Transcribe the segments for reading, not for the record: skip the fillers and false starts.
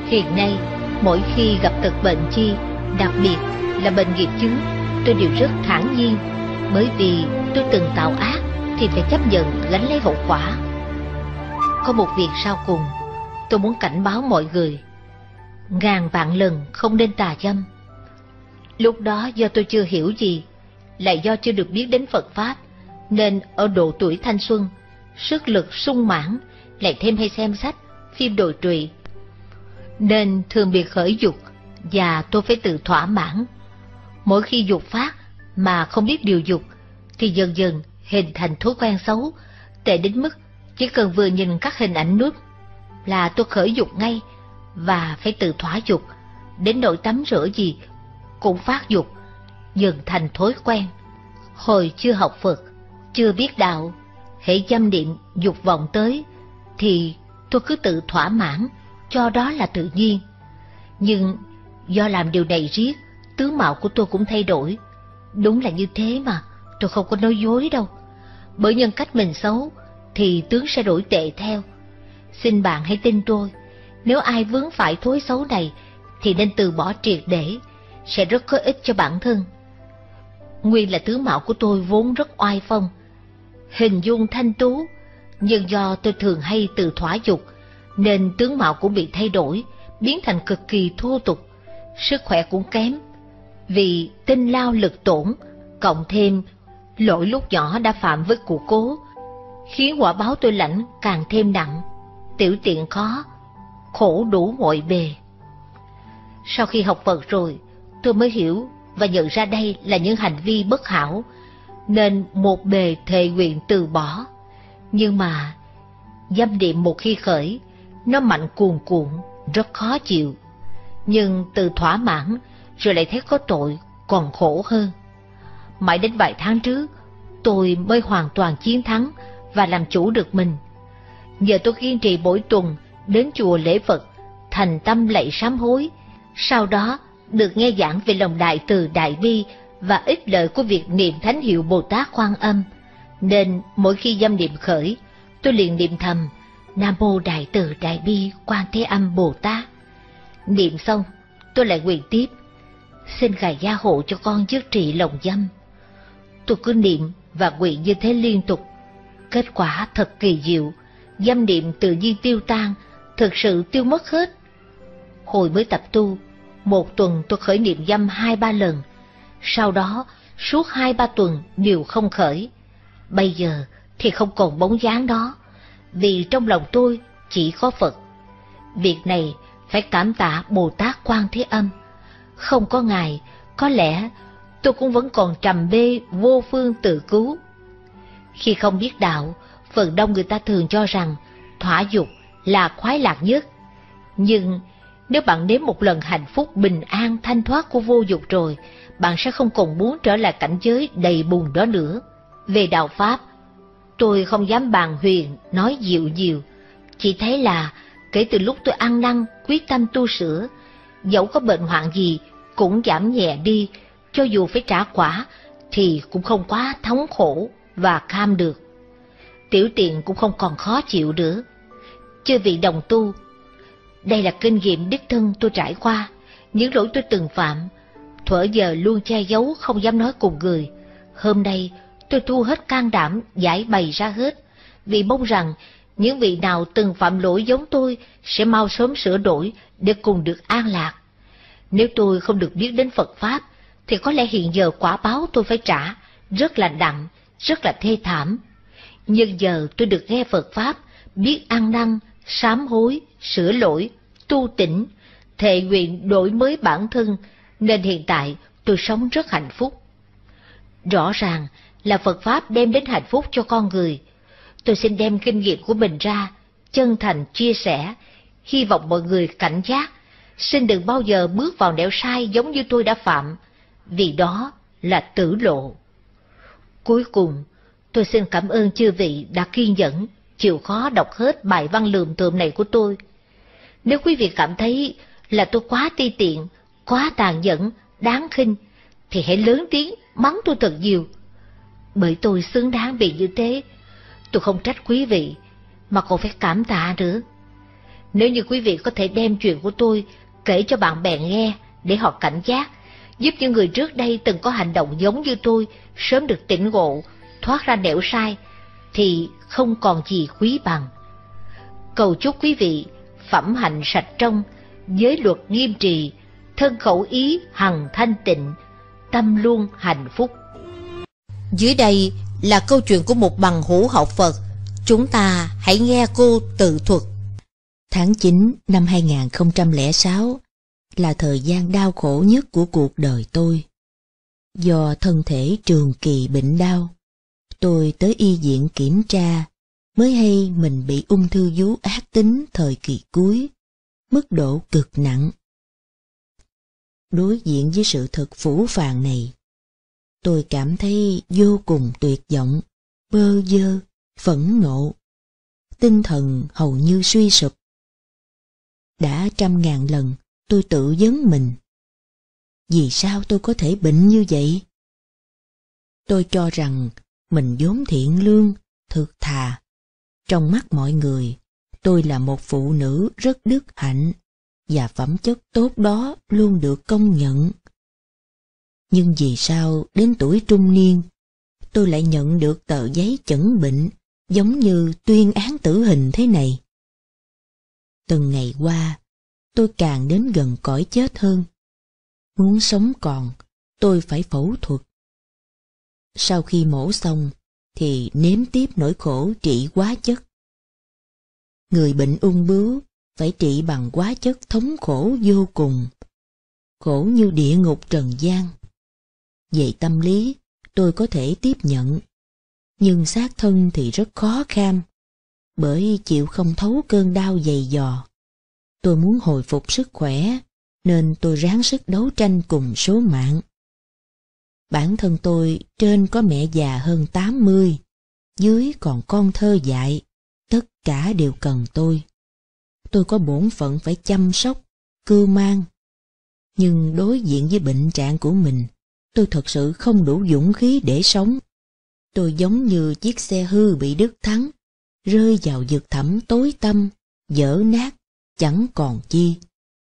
Hiện nay, mỗi khi gặp tật bệnh chi, đặc biệt là bệnh nghiệp chướng, tôi đều rất thản nhiên, bởi vì tôi từng tạo ác thì phải chấp nhận gánh lấy hậu quả. Có một việc sau cùng, tôi muốn cảnh báo mọi người, ngàn vạn lần không nên tà dâm. Lúc đó do tôi chưa hiểu gì, lại do chưa được biết đến Phật Pháp, nên ở độ tuổi thanh xuân, sức lực sung mãn, lại thêm hay xem sách, phim đồi trụy, nên thường bị khởi dục, và tôi phải tự thỏa mãn. Mỗi khi dục phát mà không biết điều dục, thì dần dần hình thành thói quen xấu, tệ đến mức chỉ cần vừa nhìn các hình ảnh nút là tôi khởi dục ngay, và phải tự thỏa dục, đến nỗi tắm rửa gì cũng phát dục, dần thành thói quen. Hồi chưa học Phật, chưa biết đạo, hễ dâm niệm dục vọng tới thì tôi cứ tự thỏa mãn, cho đó là tự nhiên. Nhưng do làm điều này riết, tướng mạo của tôi cũng thay đổi. Đúng là như thế mà, tôi không có nói dối đâu. Bởi nhân cách mình xấu thì tướng sẽ đổi tệ theo. Xin bạn hãy tin tôi, nếu ai vướng phải thói xấu này thì nên từ bỏ triệt để, sẽ rất có ích cho bản thân. Nguyên là tướng mạo của tôi vốn rất oai phong, hình dung thanh tú, nhưng do tôi thường hay tự thỏa dục, nên tướng mạo cũng bị thay đổi, biến thành cực kỳ thô tục, sức khỏe cũng kém. Vì tinh lao lực tổn, cộng thêm lỗi lúc nhỏ đã phạm với cụ cố, khiến quả báo tôi lãnh càng thêm nặng, tiểu tiện khó, khổ đủ mọi bề. Sau khi học Phật rồi, tôi mới hiểu và nhận ra đây là những hành vi bất hảo, nên một bề thệ nguyện từ bỏ. Nhưng mà dâm niệm một khi khởi, nó mạnh cuồn cuộn, rất khó chịu. Nhưng từ thỏa mãn rồi lại thấy có tội, còn khổ hơn. Mãi đến vài tháng trước, tôi mới hoàn toàn chiến thắng và làm chủ được mình. Giờ tôi kiên trì mỗi tuần đến chùa lễ Phật, thành tâm lạy sám hối, sau đó được nghe giảng về lòng đại từ đại bi và ích lợi của việc niệm thánh hiệu Bồ Tát Quan Âm, nên mỗi khi dâm niệm khởi, tôi liền niệm thầm Nam Mô Đại Từ Đại Bi Quan Thế Âm Bồ Tát. Niệm xong, tôi lại nguyện tiếp, xin Ngài gia hộ cho con dứt trị lòng dâm. Tôi cứ niệm và nguyện như thế liên tục. Kết quả thật kỳ diệu, dâm niệm tự nhiên tiêu tan, thực sự tiêu mất hết. Hồi mới tập tu, một tuần tôi khởi niệm dâm 2-3 lần, sau đó suốt 2-3 tuần đều không khởi. Bây giờ thì không còn bóng dáng đó, vì trong lòng tôi chỉ có Phật. Việc này phải cảm tạ Bồ Tát Quan Thế Âm. Không có Ngài, có lẽ tôi cũng vẫn còn trầm bê vô phương tự cứu. Khi không biết đạo, phần đông người ta thường cho rằng thỏa dục là khoái lạc nhất. Nhưng nếu bạn nếm một lần hạnh phúc bình an thanh thoát của vô dục rồi, bạn sẽ không còn muốn trở lại cảnh giới đầy bùn đó nữa. Về đạo Pháp, tôi không dám bàn huyền, nói dịu dịu. Chỉ thấy là kể từ lúc tôi ăn năn, quyết tâm tu sửa, dẫu có bệnh hoạn gì cũng giảm nhẹ đi, cho dù phải trả quả thì cũng không quá thống khổ và cam được. Tiểu tiện cũng không còn khó chịu nữa. Chư vị đồng tu, đây là kinh nghiệm đích thân tôi trải qua, những lỗi tôi từng phạm, thuở giờ luôn che giấu không dám nói cùng người. Hôm nay tôi thu hết can đảm giải bày ra hết, vì mong rằng những vị nào từng phạm lỗi giống tôi sẽ mau sớm sửa đổi để cùng được an lạc. Nếu tôi không được biết đến Phật Pháp, thì có lẽ hiện giờ quả báo tôi phải trả rất là nặng, rất là thê thảm. Nhưng giờ tôi được nghe Phật Pháp, biết ăn năn, sám hối, sửa lỗi, tu tỉnh, thệ nguyện đổi mới bản thân, nên hiện tại tôi sống rất hạnh phúc. Rõ ràng là Phật Pháp đem đến hạnh phúc cho con người. Tôi xin đem kinh nghiệm của mình ra, chân thành chia sẻ, hy vọng mọi người cảnh giác, xin đừng bao giờ bước vào nẻo sai giống như tôi đã phạm, vì đó là tử lộ. Cuối cùng, tôi xin cảm ơn chư vị đã kiên nhẫn, chịu khó đọc hết bài văn lườm thượm này của tôi. Nếu quý vị cảm thấy là tôi quá ti tiện, quá tàn nhẫn, đáng khinh, thì hãy lớn tiếng mắng tôi thật nhiều. Bởi tôi xứng đáng bị như thế, tôi không trách quý vị, mà còn phải cảm tạ nữa. Nếu như quý vị có thể đem chuyện của tôi kể cho bạn bè nghe để họ cảnh giác, giúp những người trước đây từng có hành động giống như tôi sớm được tỉnh ngộ, thoát ra nẻo sai, thì không còn gì quý bằng. Cầu chúc quý vị phẩm hạnh sạch trong, giới luật nghiêm trì, thân khẩu ý hằng thanh tịnh, tâm luôn hạnh phúc. Dưới đây là câu chuyện của một bằng hữu học Phật. Chúng ta hãy nghe cô tự thuật. Tháng 9 năm 2006 là thời gian đau khổ nhất của cuộc đời tôi. Do thân thể trường kỳ bệnh đau, tôi tới y viện kiểm tra, mới hay mình bị ung thư vú ác tính thời kỳ cuối, mức độ cực nặng. Đối diện với sự thật phũ phàng này, tôi cảm thấy vô cùng tuyệt vọng, bơ vơ, phẫn nộ. Tinh thần hầu như suy sụp. Đã trăm ngàn lần tôi tự vấn mình, vì sao tôi có thể bệnh như vậy? Tôi cho rằng mình vốn thiện lương, thực thà. Trong mắt mọi người, tôi là một phụ nữ rất đức hạnh, và phẩm chất tốt đó luôn được công nhận. Nhưng vì sao đến tuổi trung niên, tôi lại nhận được tờ giấy chẩn bệnh giống như tuyên án tử hình thế này? Từng ngày qua, tôi càng đến gần cõi chết hơn. Muốn sống còn, tôi phải phẫu thuật. Sau khi mổ xong, thì nếm tiếp nỗi khổ trị hóa chất. Người bệnh ung bướu phải trị bằng hóa chất thống khổ vô cùng, khổ như địa ngục trần gian. Về tâm lý, tôi có thể tiếp nhận, nhưng xác thân thì rất khó kham, bởi chịu không thấu cơn đau dày dò. Tôi muốn hồi phục sức khỏe, nên tôi ráng sức đấu tranh cùng số mạng. Bản thân tôi trên có mẹ già hơn 80, dưới còn con thơ dại, tất cả đều cần tôi. Tôi có bổn phận phải chăm sóc, cưu mang. Nhưng đối diện với bệnh trạng của mình, tôi thật sự không đủ dũng khí để sống. Tôi giống như chiếc xe hư bị đứt thắng, rơi vào vực thẳm tối tăm, dở nát, chẳng còn chi.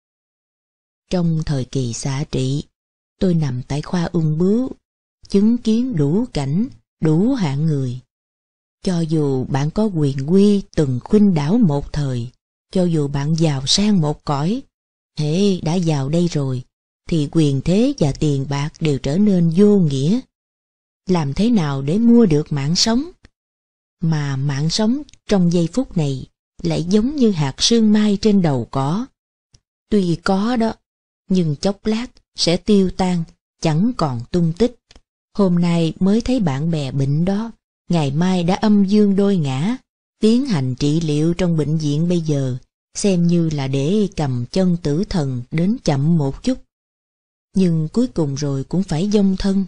Trong thời kỳ xạ trị, tôi nằm tại khoa ung bướu, chứng kiến đủ cảnh, đủ hạng người. Cho dù bạn có quyền quy từng khuynh đảo một thời, cho dù bạn giàu sang một cõi, hễ đã vào đây rồi, thì quyền thế và tiền bạc đều trở nên vô nghĩa. Làm thế nào để mua được mạng sống? Mà mạng sống trong giây phút này lại giống như hạt sương mai trên đầu cỏ. Tuy có đó, nhưng chốc lát sẽ tiêu tan, chẳng còn tung tích. Hôm nay mới thấy bạn bè bệnh đó, ngày mai đã âm dương đôi ngã. Tiến hành trị liệu trong bệnh viện bây giờ xem như là để cầm chân tử thần đến chậm một chút. Nhưng cuối cùng rồi cũng phải vong thân.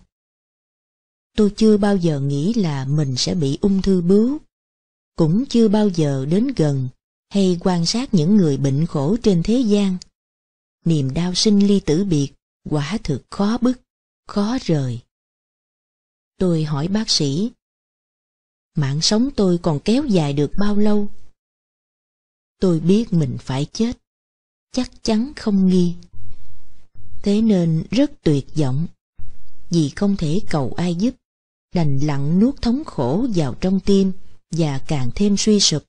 Tôi chưa bao giờ nghĩ là mình sẽ bị ung thư bướu, cũng chưa bao giờ đến gần hay quan sát những người bệnh khổ trên thế gian. Niềm đau sinh ly tử biệt quả thực khó bứt, khó rời. Tôi hỏi bác sĩ, mạng sống tôi còn kéo dài được bao lâu? Tôi biết mình phải chết, chắc chắn không nghi. Thế nên rất tuyệt vọng, vì không thể cầu ai giúp, đành lặng nuốt thống khổ vào trong tim và càng thêm suy sụp.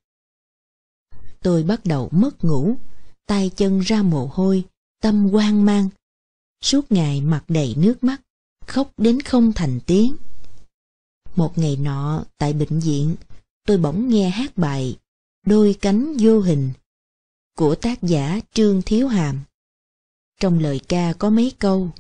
Tôi bắt đầu mất ngủ, tay chân ra mồ hôi, tâm hoang mang. Suốt ngày mặt đầy nước mắt, khóc đến không thành tiếng. Một ngày nọ tại bệnh viện, tôi bỗng nghe hát bài Đôi cánh vô hình của tác giả Trương Thiếu Hàm. Trong lời ca có mấy câu: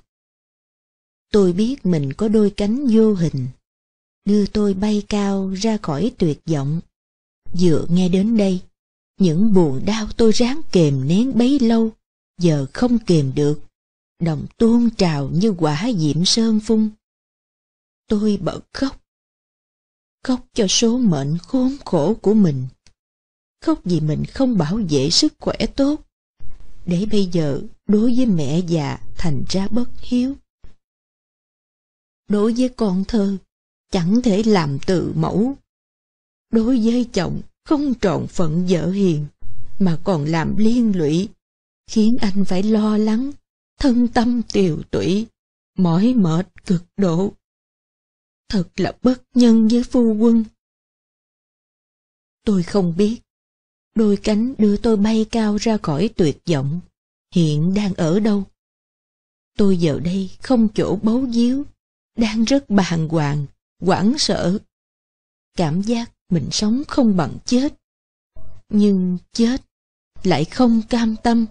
tôi biết mình có đôi cánh vô hình, đưa tôi bay cao ra khỏi tuyệt vọng. Vừa nghe đến đây, những buồn đau tôi ráng kềm nén bấy lâu, giờ không kềm được, đồng tuôn trào như quả diệm sơn phun. Tôi bật khóc, khóc cho số mệnh khốn khổ của mình, khóc vì mình không bảo vệ sức khỏe tốt, để bây giờ đối với mẹ già thành ra bất hiếu. Đối với con thơ chẳng thể làm từ mẫu, đối với chồng không trọn phận vợ hiền, mà còn làm liên lụy, khiến anh phải lo lắng, thân tâm tiều tụy, mỏi mệt cực độ. Thật là bất nhân với phu quân. Tôi không biết, đôi cánh đưa tôi bay cao ra khỏi tuyệt vọng, hiện đang ở đâu. Tôi giờ đây không chỗ bấu víu, đang rất bàng hoàng, hoảng sợ. Cảm giác mình sống không bằng chết, nhưng chết lại không cam tâm.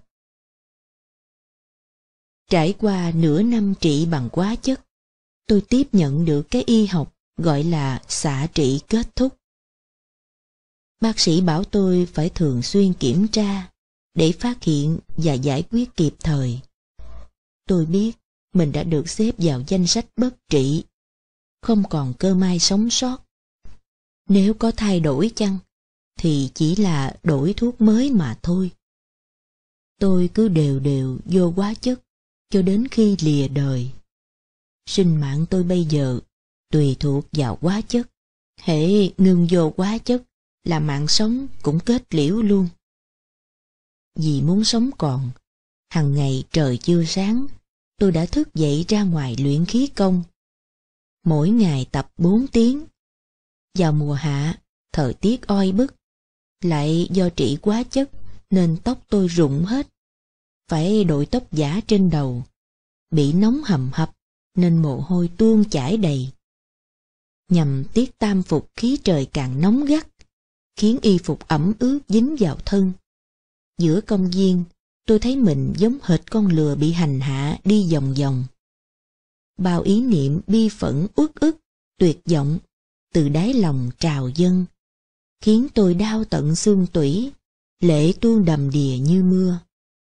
Trải qua nửa năm trị bằng hóa chất, tôi tiếp nhận được cái y học gọi là xạ trị kết thúc. Bác sĩ bảo tôi phải thường xuyên kiểm tra để phát hiện và giải quyết kịp thời. Tôi biết mình đã được xếp vào danh sách bất trị, không còn cơ may sống sót. Nếu có thay đổi chăng, thì chỉ là đổi thuốc mới mà thôi. Tôi cứ đều đều vô hóa chất cho đến khi lìa đời. Sinh mạng tôi bây giờ tùy thuộc vào hóa chất. Hễ ngưng vô hóa chất là mạng sống cũng kết liễu luôn. Vì muốn sống còn, hằng ngày trời chưa sáng, tôi đã thức dậy ra ngoài luyện khí công. Mỗi ngày tập 4 tiếng. Vào mùa hạ, thời tiết oi bức, lại do trị hóa chất nên tóc tôi rụng hết. Phải đội tóc giả trên đầu, bị nóng hầm hập nên mồ hôi tuôn chảy đầy. Nhằm tiết tam phục khí trời càng nóng gắt, khiến y phục ẩm ướt dính vào thân. Giữa công viên, tôi thấy mình giống hệt con lừa bị hành hạ đi vòng vòng. Bao ý niệm bi phẫn uất ức, tuyệt vọng, từ đáy lòng trào dâng, khiến tôi đau tận xương tủy, lệ tuôn đầm đìa như mưa.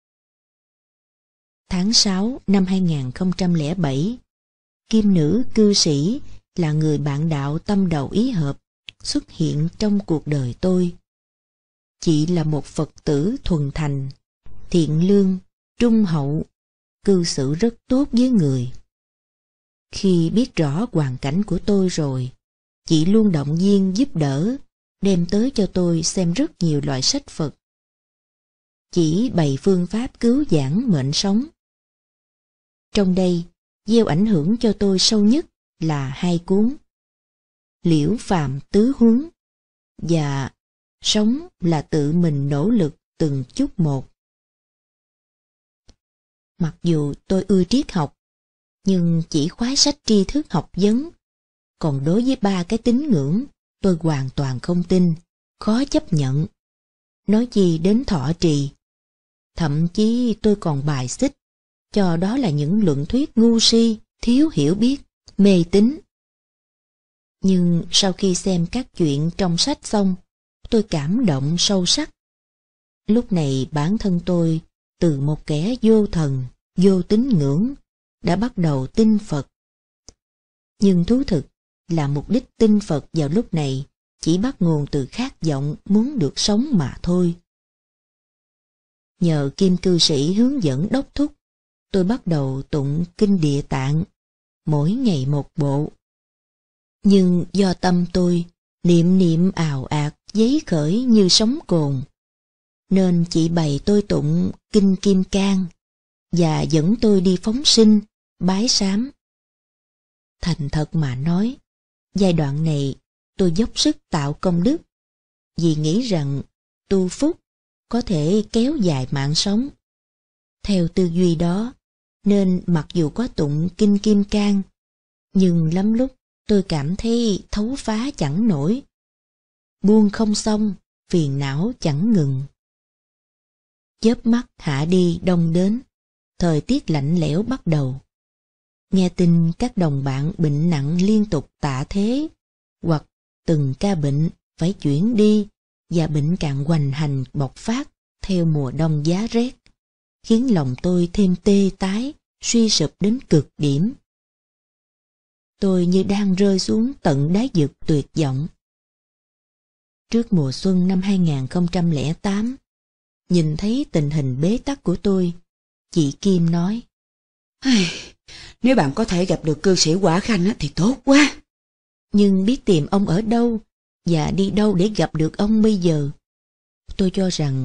Tháng 6 năm 2007, kim nữ cư sĩ là người bạn đạo tâm đầu ý hợp xuất hiện trong cuộc đời tôi. Chị là một Phật tử thuần thành, thiện lương, trung hậu, cư xử rất tốt với người. Khi biết rõ hoàn cảnh của tôi rồi, chị luôn động viên giúp đỡ, đem tới cho tôi xem rất nhiều loại sách Phật. Chỉ bày phương pháp cứu vãn mệnh sống. Trong đây, gieo ảnh hưởng cho tôi sâu nhất là 2 cuốn Liễu Phàm Tứ Huấn và Sống là tự mình nỗ lực từng chút một. Mặc dù tôi ưa triết học, nhưng chỉ khoái sách tri thức học vấn. Còn đối với 3 cái tín ngưỡng, tôi hoàn toàn không tin, khó chấp nhận. Nói gì đến thọ trì. Thậm chí tôi còn bài xích, cho đó là những luận thuyết ngu si, thiếu hiểu biết, mê tín. Nhưng sau khi xem các chuyện trong sách xong, tôi cảm động sâu sắc. Lúc này bản thân tôi, từ một kẻ vô thần, vô tín ngưỡng, đã bắt đầu tin Phật. Nhưng thú thực là mục đích tin Phật vào lúc này chỉ bắt nguồn từ khát vọng muốn được sống mà thôi. Nhờ kim cư sĩ hướng dẫn đốc thúc, tôi bắt đầu tụng kinh Địa Tạng, mỗi ngày một bộ. Nhưng do tâm tôi niệm niệm ào ạt giấy khởi như sóng cồn, nên chị bày tôi tụng kinh Kim Cang và dẫn tôi đi phóng sinh, bái sám. Thành thật mà nói, giai đoạn này tôi dốc sức tạo công đức, vì nghĩ rằng tu phúc có thể kéo dài mạng sống. Theo tư duy đó, nên mặc dù có tụng kinh Kim Cang, nhưng lắm lúc tôi cảm thấy thấu phá chẳng nổi. Buông không xong, phiền não chẳng ngừng. Chớp mắt hạ đi đông đến, thời tiết lạnh lẽo bắt đầu. Nghe tin các đồng bạn bệnh nặng liên tục tạ thế, hoặc từng ca bệnh phải chuyển đi và bệnh cạn hoành hành bộc phát theo mùa đông giá rét, khiến lòng tôi thêm tê tái, suy sụp đến cực điểm. Tôi như đang rơi xuống tận đáy vực tuyệt vọng. Trước mùa xuân năm 2008, nhìn thấy tình hình bế tắc của tôi, chị Kim nói: Nếu bạn có thể gặp được cư sĩ Quả Khanh thì tốt quá. Nhưng biết tìm ông ở đâu và đi đâu để gặp được ông bây giờ? Tôi cho rằng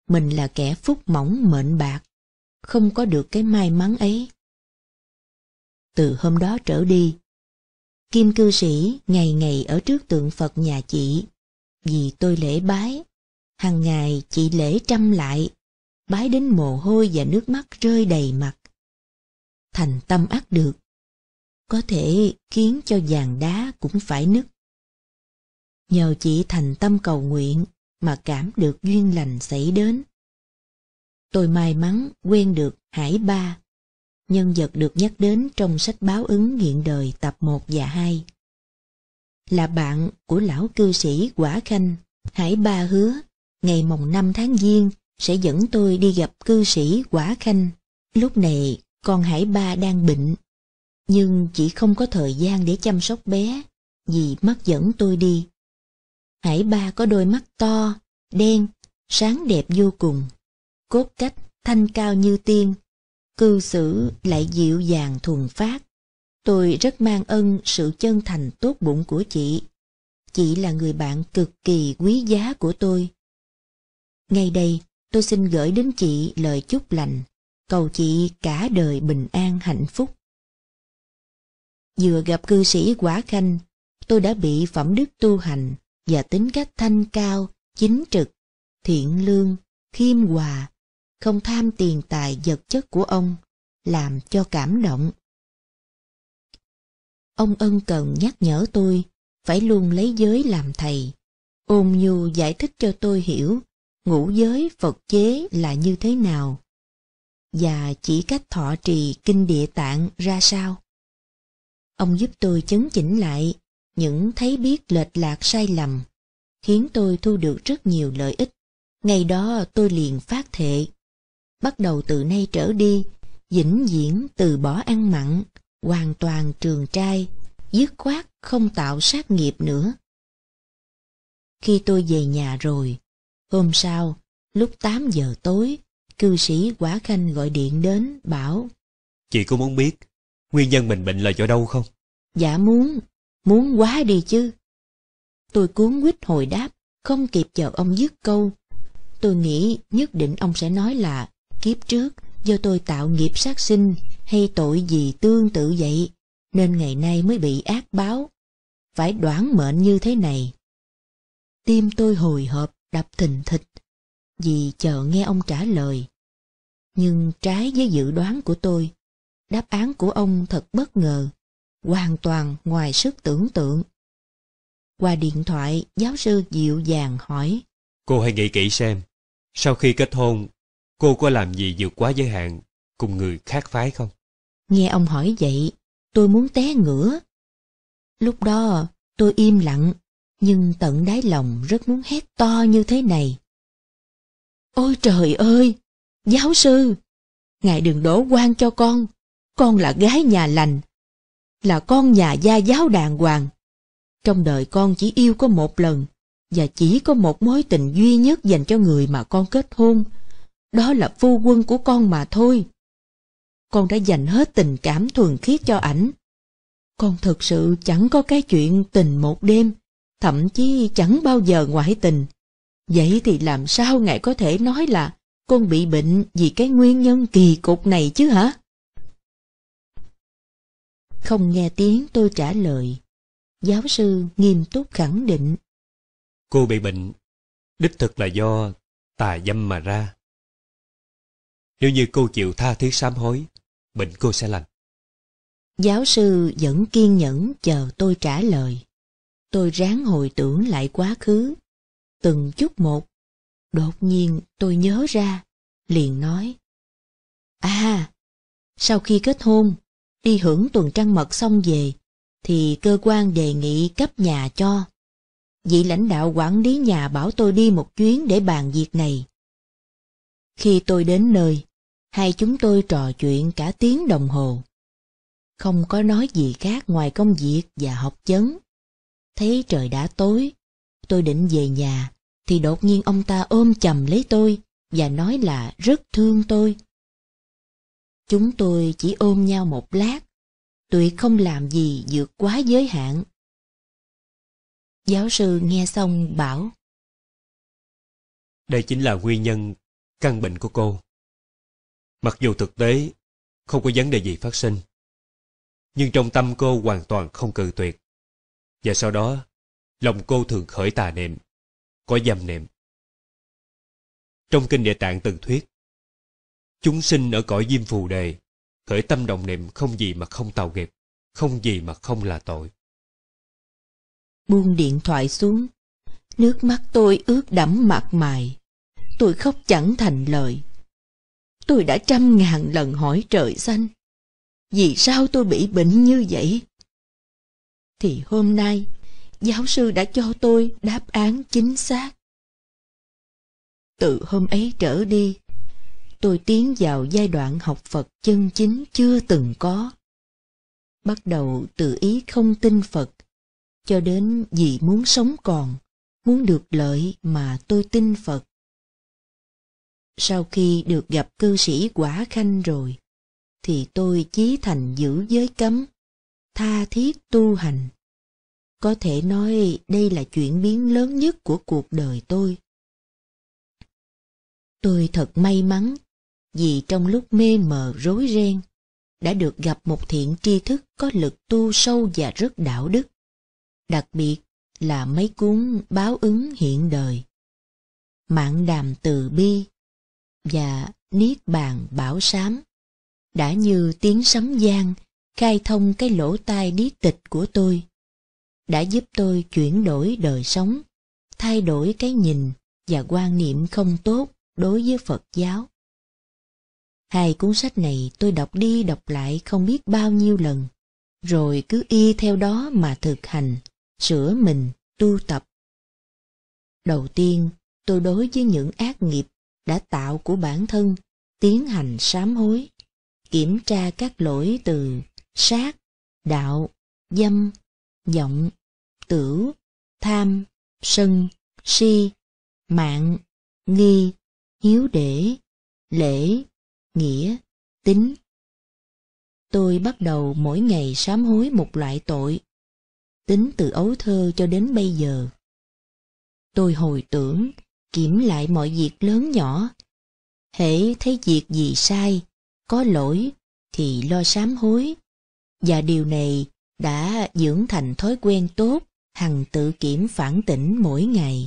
mình là kẻ phúc mỏng mệnh bạc, không có được cái may mắn ấy. Từ hôm đó trở đi, Kim cư sĩ ngày ngày ở trước tượng Phật nhà chị, vì tôi lễ bái. Hằng ngày chị lễ trăm lại, bái đến mồ hôi và nước mắt rơi đầy mặt. Thành tâm ắt được, có thể khiến cho vàng đá cũng phải nứt. Nhờ chị thành tâm cầu nguyện mà cảm được duyên lành xảy đến. Tôi may mắn quen được Hải Ba, nhân vật được nhắc đến trong sách Báo ứng hiện đời tập 1 và 2. Là bạn của lão cư sĩ Quả Khanh, Hải Ba hứa ngày mồng 5 tháng Giêng sẽ dẫn tôi đi gặp cư sĩ Quả Khanh. Lúc này con Hải Ba đang bệnh, nhưng chỉ không có thời gian để chăm sóc bé, vì mắt dẫn tôi đi. Hải Ba có đôi mắt to, đen, sáng đẹp vô cùng, cốt cách thanh cao như tiên, cư xử lại dịu dàng thuần phát. Tôi rất mang ơn sự chân thành tốt bụng của chị. Chị là người bạn cực kỳ quý giá của tôi. Ngay đây, tôi xin gửi đến chị lời chúc lành, cầu chị cả đời bình an hạnh phúc. Vừa gặp cư sĩ Quả Khanh, tôi đã bị phẩm đức tu hành và tính cách thanh cao, chính trực, thiện lương, khiêm hòa, không tham tiền tài vật chất của ông, làm cho cảm động. Ông ân cần nhắc nhở tôi phải luôn lấy giới làm thầy, ôn nhu giải thích cho tôi hiểu ngũ giới Phật chế là như thế nào, và chỉ cách thọ trì kinh Địa Tạng ra sao. Ông giúp tôi chấn chỉnh lại những thấy biết lệch lạc sai lầm, khiến tôi thu được rất nhiều lợi ích. Ngày đó tôi liền phát thệ, bắt đầu từ nay trở đi, vĩnh viễn từ bỏ ăn mặn, hoàn toàn trường trai, dứt khoát không tạo sát nghiệp nữa. Khi tôi về nhà rồi, hôm sau, lúc 8 giờ tối, cư sĩ Quả Khanh gọi điện đến bảo: Chị có muốn biết nguyên nhân mình bệnh là do đâu không? Dạ muốn quá đi chứ. Tôi cuống quýt hồi đáp, không kịp chờ ông dứt câu. Tôi nghĩ nhất định ông sẽ nói là kiếp trước do tôi tạo nghiệp sát sinh hay tội gì tương tự vậy, nên ngày nay mới bị ác báo, phải đoản mệnh như thế này. Tim tôi hồi hộp đập thình thịch vì chờ nghe ông trả lời. Nhưng trái với dự đoán của tôi, đáp án của ông thật bất ngờ, hoàn toàn ngoài sức tưởng tượng. Qua điện thoại, giáo sư dịu dàng hỏi: Cô hãy nghĩ kỹ xem, sau khi kết hôn, cô có làm gì vượt quá giới hạn cùng người khác phái không? Nghe ông hỏi vậy, tôi muốn té ngửa. Lúc đó tôi im lặng, nhưng tận đáy lòng rất muốn hét to như thế này: Ôi trời ơi! Giáo sư! Ngài đừng đổ oan cho con là gái nhà lành, là con nhà gia giáo đàng hoàng. Trong đời con chỉ yêu có một lần, và chỉ có một mối tình duy nhất dành cho người mà con kết hôn, đó là phu quân của con mà thôi. Con đã dành hết tình cảm thuần khiết cho ảnh. Con thực sự chẳng có cái chuyện tình một đêm, thậm chí chẳng bao giờ ngoại tình. Vậy thì làm sao ngài có thể nói là con bị bệnh vì cái nguyên nhân kỳ cục này chứ hả? Không nghe tiếng tôi trả lời, giáo sư nghiêm túc khẳng định: Cô bị bệnh đích thực là do tà dâm mà ra. Nếu như cô chịu tha thiết sám hối, bệnh cô sẽ lành. Giáo sư vẫn kiên nhẫn chờ tôi trả lời. Tôi ráng hồi tưởng lại quá khứ, từng chút một. Đột nhiên tôi nhớ ra, liền nói: sau khi kết hôn, đi hưởng tuần trăng mật xong về, thì cơ quan đề nghị cấp nhà cho. Vị lãnh đạo quản lý nhà bảo tôi đi một chuyến để bàn việc này. Khi tôi đến nơi, hai chúng tôi trò chuyện cả tiếng đồng hồ. Không có nói gì khác ngoài công việc và học vấn. Thấy trời đã tối, tôi định về nhà, thì đột nhiên ông ta ôm chầm lấy tôi và nói là rất thương tôi. Chúng tôi chỉ ôm nhau một lát, tuyệt không làm gì vượt quá giới hạn. Giáo sư nghe xong bảo: Đây chính là nguyên nhân căn bệnh của cô. Mặc dù thực tế không có vấn đề gì phát sinh, nhưng trong tâm cô hoàn toàn không cự tuyệt. Và sau đó, lòng cô thường khởi tà niệm, có dâm niệm. Trong kinh Địa Tạng từng thuyết, chúng sinh ở cõi diêm phù đề, khởi tâm động niệm không gì mà không tạo nghiệp, không gì mà không là tội. Buông điện thoại xuống, nước mắt tôi ướt đẫm mặt mày. Tôi khóc chẳng thành lời. Tôi đã 100.000 lần hỏi trời xanh, vì sao tôi bị bệnh như vậy? Thì hôm nay, giáo sư đã cho tôi đáp án chính xác. Từ hôm ấy trở đi, tôi tiến vào giai đoạn học Phật chân chính chưa từng có. Bắt đầu từ ý không tin Phật, cho đến vì muốn sống còn, muốn được lợi mà tôi tin Phật. Sau khi được gặp cư sĩ Quả Khanh rồi, thì tôi chí thành giữ giới cấm, tha thiết tu hành. Có thể nói đây là chuyển biến lớn nhất của cuộc đời tôi. Tôi thật may mắn vì trong lúc mê mờ rối ren, đã được gặp một thiện tri thức có lực tu sâu và rất đạo đức. Đặc biệt là mấy cuốn báo ứng hiện đời, Mạn Đàm Từ Bi và Niết Bàn Bảo Sám, đã như tiếng sấm vang khai thông cái lỗ tai điếc tịch của tôi, đã giúp tôi chuyển đổi đời sống, thay đổi cái nhìn và quan niệm không tốt đối với Phật giáo. Hai cuốn sách này tôi đọc đi đọc lại không biết bao nhiêu lần, rồi cứ y theo đó mà thực hành, sửa mình, tu tập. Đầu tiên, tôi đối với những ác nghiệp đã tạo của bản thân, tiến hành sám hối, kiểm tra các lỗi từ sát, đạo, dâm, vọng, tửu, tham, sân, si, mạng, nghi, hiếu để, lễ, nghĩa, tín. Tôi bắt đầu mỗi ngày sám hối một loại tội, tính từ ấu thơ cho đến bây giờ. Tôi hồi tưởng, kiểm lại mọi việc lớn nhỏ. Hễ thấy việc gì sai, có lỗi, thì lo sám hối. Và điều này đã dưỡng thành thói quen tốt, hằng tự kiểm phản tỉnh mỗi ngày.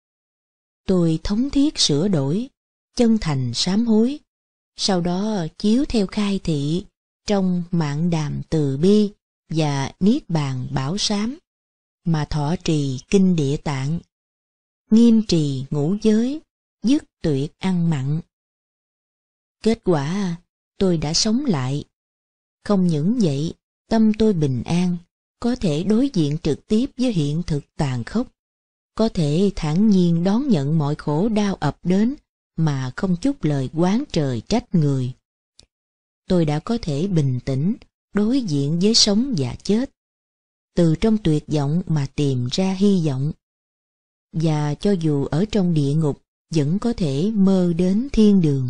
Tôi thống thiết sửa đổi, chân thành sám hối, sau đó chiếu theo khai thị trong Mạn Đàm Từ Bi và Niết Bàn Bảo Sám mà thọ trì kinh Địa Tạng, nghiêm trì ngũ giới, dứt tuyệt ăn mặn. Kết quả, tôi đã sống lại. Không những vậy, tâm tôi bình an, có thể đối diện trực tiếp với hiện thực tàn khốc, có thể thản nhiên đón nhận mọi khổ đau ập đến mà không chút lời oán trời trách người. Tôi đã có thể bình tĩnh đối diện với sống và chết, từ trong tuyệt vọng mà tìm ra hy vọng. Và cho dù ở trong địa ngục vẫn có thể mơ đến thiên đường.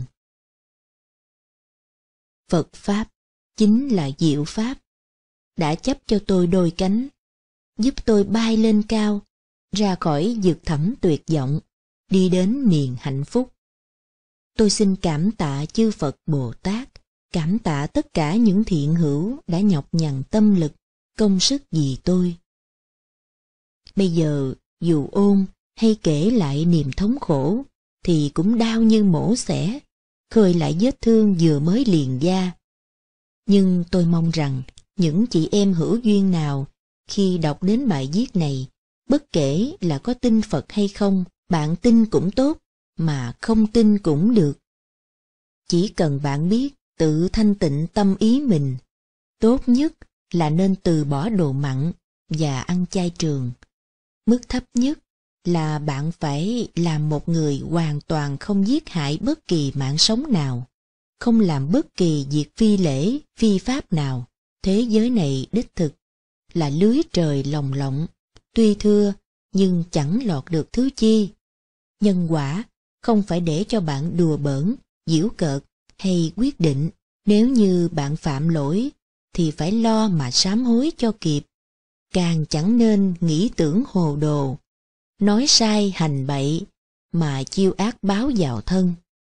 Phật Pháp chính là diệu Pháp, đã chấp cho tôi đôi cánh, giúp tôi bay lên cao, ra khỏi vực thẳm tuyệt vọng, đi đến miền hạnh phúc. Tôi xin cảm tạ chư Phật Bồ Tát, cảm tạ tất cả những thiện hữu đã nhọc nhằn tâm lực, công sức vì tôi. Bây giờ, dù ôn hay kể lại niềm thống khổ, thì cũng đau như mổ xẻ, khơi lại vết thương vừa mới liền da. Nhưng tôi mong rằng, những chị em hữu duyên nào, khi đọc đến bài viết này, bất kể là có tin Phật hay không, bạn tin cũng tốt, mà không tin cũng được. Chỉ cần bạn biết tự thanh tịnh tâm ý mình, tốt nhất là nên từ bỏ đồ mặn và ăn chay trường. Mức thấp nhất là bạn phải làm một người hoàn toàn không giết hại bất kỳ mạng sống nào, không làm bất kỳ việc phi lễ, phi pháp nào. Thế giới này đích thực là lưới trời lồng lộng, tuy thưa nhưng chẳng lọt được thứ chi. Nhân quả không phải để cho bạn đùa bỡn, giễu cợt hay quyết định. Nếu như bạn phạm lỗi thì phải lo mà sám hối cho kịp. Càng chẳng nên nghĩ tưởng hồ đồ, nói sai hành bậy mà chiêu ác báo vào thân.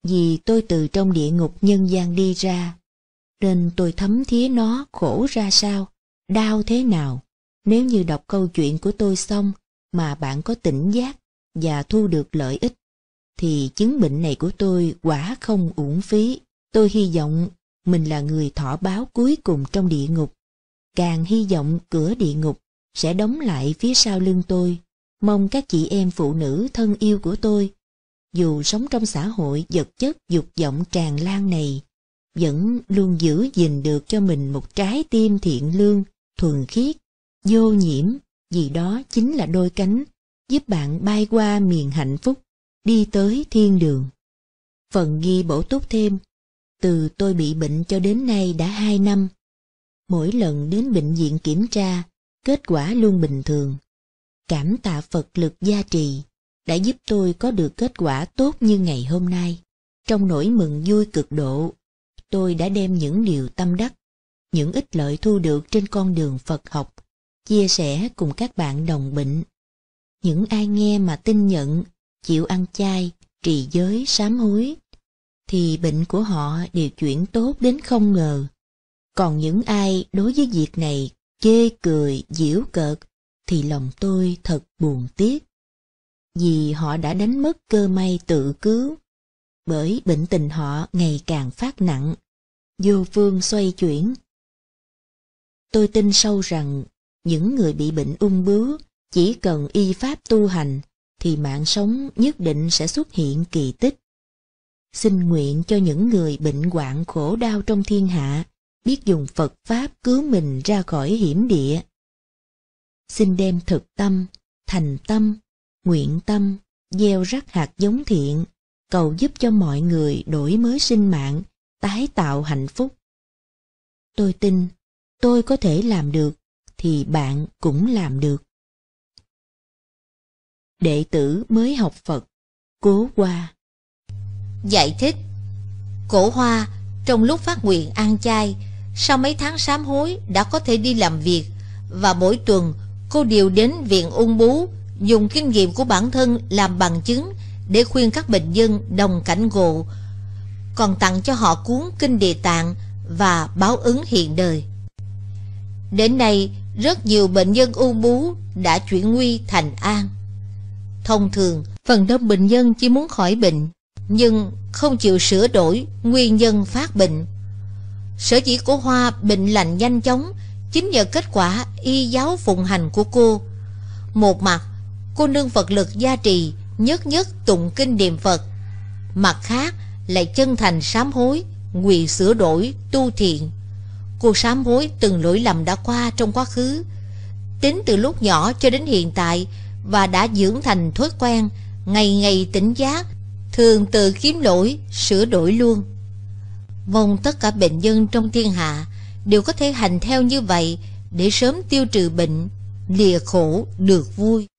Vì tôi từ trong địa ngục nhân gian đi ra, nên tôi thấm thía nó khổ ra sao, đau thế nào. Nếu như đọc câu chuyện của tôi xong mà bạn có tỉnh giác và thu được lợi ích, thì chứng bệnh này của tôi quả không uổng phí. Tôi hy vọng mình là người thọ báo cuối cùng trong địa ngục. Càng hy vọng cửa địa ngục sẽ đóng lại phía sau lưng tôi. Mong các chị em phụ nữ thân yêu của tôi, dù sống trong xã hội vật chất dục vọng tràn lan này, vẫn luôn giữ gìn được cho mình một trái tim thiện lương, thuần khiết, vô nhiễm, vì đó chính là đôi cánh giúp bạn bay qua miền hạnh phúc, đi tới thiên đường. Phần ghi bổ túc thêm, từ tôi bị bệnh cho đến nay đã 2 năm. Mỗi lần đến bệnh viện kiểm tra, kết quả luôn bình thường. Cảm tạ Phật lực gia trì đã giúp tôi có được kết quả tốt như ngày hôm nay. Trong nỗi mừng vui cực độ, tôi đã đem những điều tâm đắc, những ích lợi thu được trên con đường Phật học, chia sẻ cùng các bạn đồng bệnh. Những ai nghe mà tin nhận, chịu ăn chay, trì giới, sám hối, thì bệnh của họ đều chuyển tốt đến không ngờ. Còn những ai đối với việc này chê cười, giễu cợt, thì lòng tôi thật buồn tiếc. Vì họ đã đánh mất cơ may tự cứu, bởi bệnh tình họ ngày càng phát nặng, vô phương xoay chuyển. Tôi tin sâu rằng những người bị bệnh ung bướu chỉ cần y pháp tu hành thì mạng sống nhất định sẽ xuất hiện kỳ tích. Xin nguyện cho những người bệnh hoạn khổ đau trong thiên hạ biết dùng Phật Pháp cứu mình ra khỏi hiểm địa. Xin đem thực tâm, thành tâm, nguyện tâm, gieo rắc hạt giống thiện, cầu giúp cho mọi người đổi mới sinh mạng, tái tạo hạnh phúc. Tôi tin, tôi có thể làm được, thì bạn cũng làm được. Đệ tử mới học Phật, Cố Hoa. Giải thích: Cổ Hoa trong lúc phát nguyện ăn chay, sau mấy tháng sám hối đã có thể đi làm việc, và mỗi tuần cô đều đến viện ung bướu, dùng kinh nghiệm của bản thân làm bằng chứng để khuyên các bệnh nhân đồng cảnh ngộ, còn tặng cho họ cuốn Kinh Địa Tạng và Báo Ứng Hiện Đời. Đến nay, rất nhiều bệnh nhân ung bướu đã chuyển nguy thành an. Thông thường, phần đông bệnh nhân chỉ muốn khỏi bệnh, nhưng không chịu sửa đổi nguyên nhân phát bệnh. Sở dĩ của Hoa bệnh lành nhanh chóng chính nhờ kết quả y giáo phụng hành của cô. Một mặt, cô nương Phật lực gia trì, nhất nhất tụng kinh niệm Phật; mặt khác lại chân thành sám hối, nguyện sửa đổi, tu thiện. Cô sám hối từng lỗi lầm đã qua trong quá khứ, tính từ lúc nhỏ cho đến hiện tại, và đã dưỡng thành thói quen ngày ngày tỉnh giác, thường tự kiếm lỗi, sửa đổi luôn. Mong tất cả bệnh nhân trong thiên hạ đều có thể hành theo như vậy để sớm tiêu trừ bệnh, lìa khổ được vui.